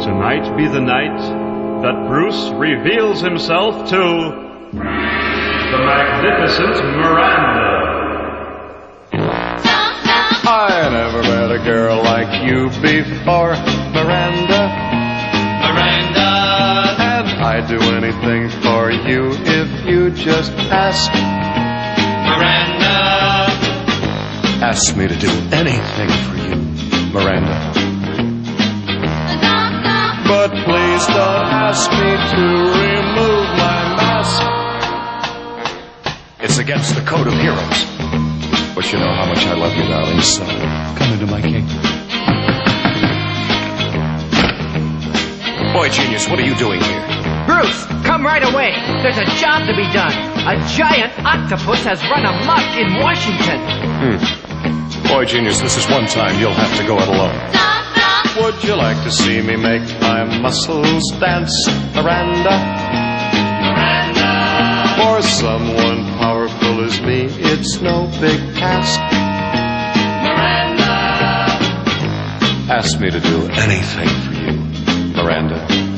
tonight be the night that Bruce reveals himself to the magnificent Miranda. I never met a girl like you before, Miranda. Miranda. And I'd do anything for you if you just ask. Miranda. Ask me to do anything for you, Miranda. But please don't ask me to remove my mask. It's against the code of heroes. But you know how much I love you, darling, so come into my kingdom. Boy Genius, what are you doing here? Bruce, come right away. There's a job to be done. A giant octopus has run amok in Washington. Boy Genius, this is one time you'll have to go it alone. Would you like to see me make my muscles dance, Miranda? Miranda. For someone powerful as me, it's no big task. Miranda. Ask me to do anything for you, Miranda.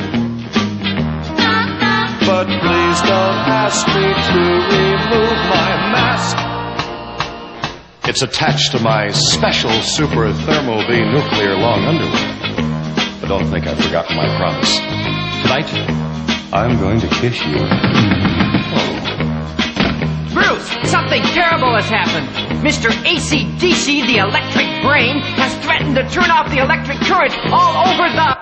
But please don't ask me to remove my mask. It's attached to my special super thermal V nuclear long underwear. But don't think I've forgotten my promise. Tonight, I'm going to kiss you. Bruce, something terrible has happened. Mr. AC/DC, the electric brain, has threatened to turn off the electric current all over the...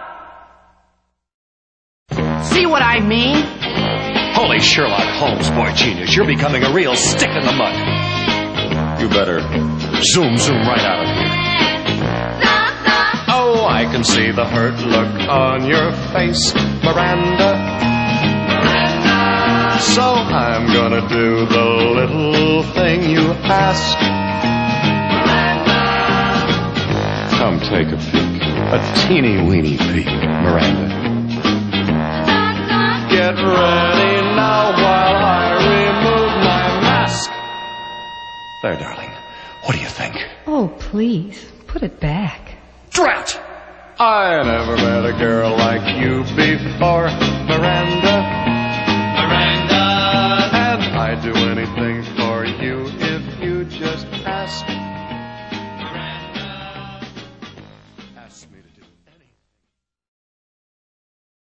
See what I mean? Holy Sherlock Holmes, Boy Genius, you're becoming a real stick in the mud. You better zoom right out of here. Oh, I can see the hurt look on your face, Miranda. So I'm gonna do the little thing you ask. Come take a peek, a teeny weeny peek, Miranda. Get ready now while I remove my mask. There, darling. What do you think? Oh, please, put it back. Drat! I never met a girl like you before, Miranda.